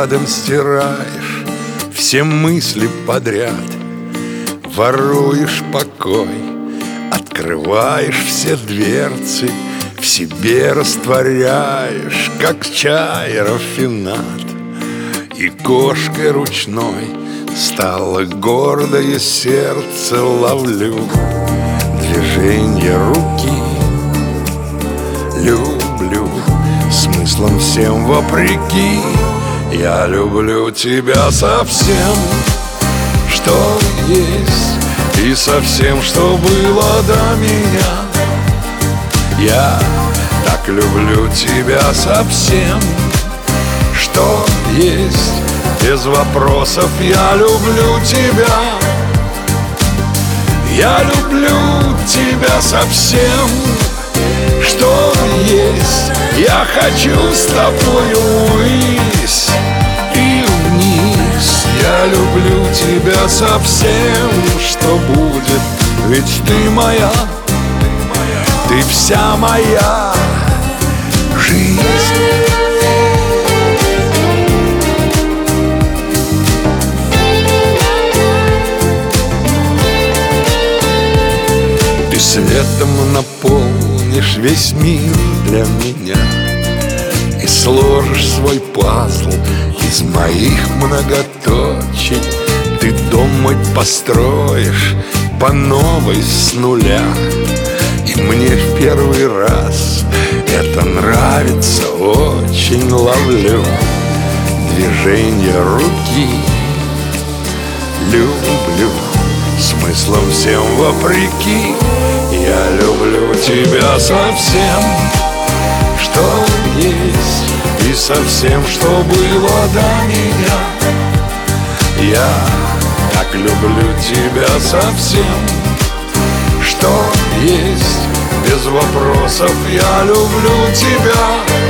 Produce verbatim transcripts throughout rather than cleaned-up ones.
взглядом стираешь все мысли подряд, воруешь покой, открываешь все дверцы, в себе растворяешь, как чай рафинад. И кошкой ручной стало гордое сердце, ловлю движение руки, люблю смыслом всем вопреки. Я люблю тебя совсем, что есть, и совсем, что было до меня. Я так люблю тебя совсем, что есть, без вопросов. Я люблю тебя, я люблю тебя совсем, что есть. Я хочу с тобою ввысь и вниз. Я люблю тебя совсем, что будет, ведь ты моя, ты вся моя жизнь. Ты светом наполнишь весь мир для меня и сложишь свой пазл из моих многоточий. Ты дом мой построишь по новой с нуля, и мне в первый раз это нравится очень. Ловлю движение руки, люблю смыслом всем вопреки. Я люблю тебя совсем, что есть, и совсем, что было до меня. Я так люблю тебя совсем, что есть, без вопросов. Я люблю тебя,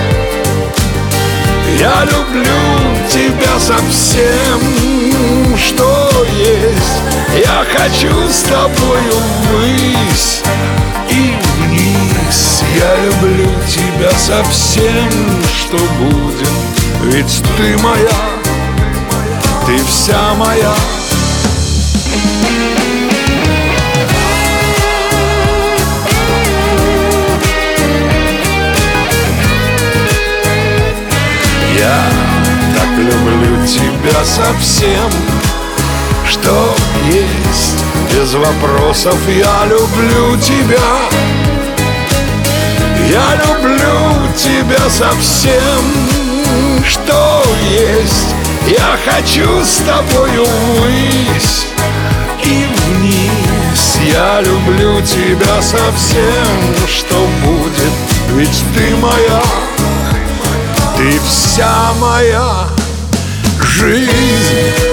я люблю тебя совсем, что есть. Я хочу с тобою ввысь и вниз. Я люблю тебя совсем, что будет, ведь ты моя, ты вся моя. Я так люблю тебя совсем, что есть, без вопросов. Я люблю тебя, я люблю тебя совсем, что есть. Я хочу с тобою ввысь и вниз. Я люблю тебя совсем, что будет, ведь ты моя, ты вся моя жизнь.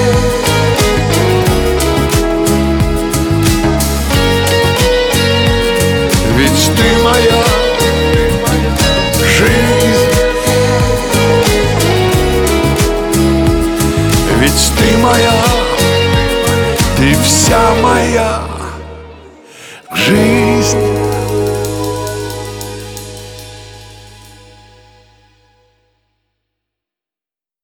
Ведь ты моя жизнь. Ведь ты моя, ты вся моя.